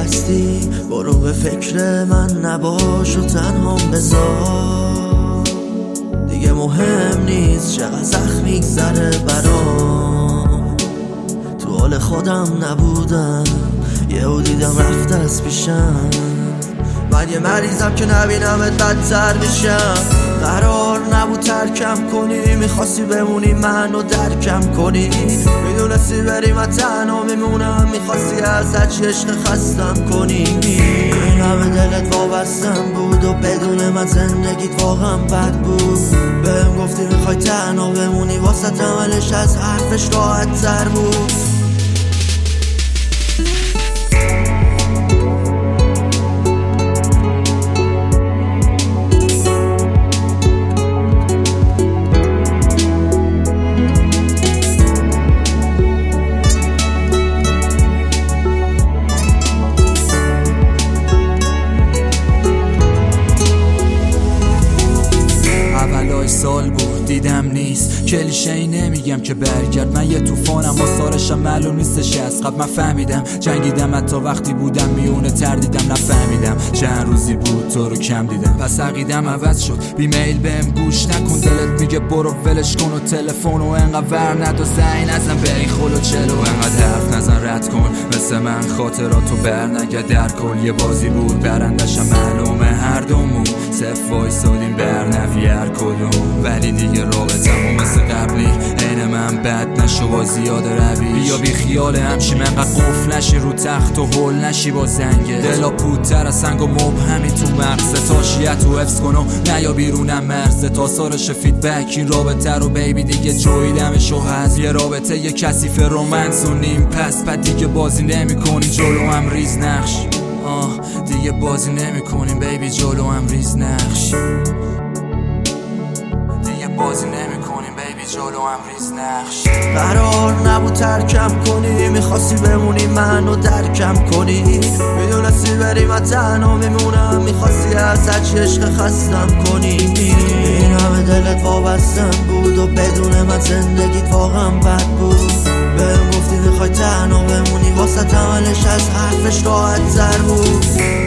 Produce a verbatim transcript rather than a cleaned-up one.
هستی برو به فکر من نباش و تنهام بذار. دیگه مهم نیست چقدر سخت میگذره برام، تو حال خودم نبودم یهو دیدم رفت از پیشم. من یه مریضم که نبینمت بدتر بشم. قرار نبود ترکم کنی، میخواستی بمونی منو درکم کنی، میدونستی بری من تنها میمونم، میخواستی ازت عشق خستم کنی. این همه دلت وابستم بود و بدون من زندگیت واقعا بد بود. بهم گفتی میخوای تنها بمونی، واسه عملش از حرفش راحت تر بود. سال بود دیدم نیست، کلیشه ای نمیگم که برگرد. من یه طوفانم آثارشم معلوم نیستش از قبل. من فهمیدم جنگیدم حتی وقتی بودم میونه تردیدم، نفهمیدم چند روزی بود تو رو کم دیدم. پس عقیدم عوض شد، بیمیل بهم گوش نکن، دلت میگه برو ولش کن و تلفن و انقدر ور ند و زنگ نزن به این خل و چلو، انقدر حرف نزن رد کن مثل من خاطراتو بر نگرد. در کل یه بازی بود برندشم معلومه هر دومون، صف وایسادیم بر نفی هر کدوم، ولی دیگه رابطمون مثل قبلی عین من بد نشو با زیاده رویش. بیا بی خیال همشی منقدر قفل نشی رو تخت و هول نشی با زنگه، دلا پودتر از سنگ و مبهمی تو مغزت، تاشیت و حفظ کن و نیا بیرونم مرزت. آثارش فیدبک این رابطه رو بیبی دیگه جویدمش و هست. یه رابطه یه کثیف رومنس و نیم پس بعد دیگه بازی نمی کنی جلو هم ریز نقش. آه دیگه بازی نمی کنیم بیبی جلو هم ریز نقش، دیگه بازی نمی کنیم بیبی جلو هم ریز نقش. قرار نبود ترکم کنی، میخواستی بمونی منو درکم کنی، میدونستی بری من تنها میمونم، میخواستی ازت عشق خستم کنی. این همه دلت وابستم بود و بدون من زندگیت واقعا بد بود. بهم گفتی میخوای تنها بمونی، واسه عملش از حرفش راحت تر بود.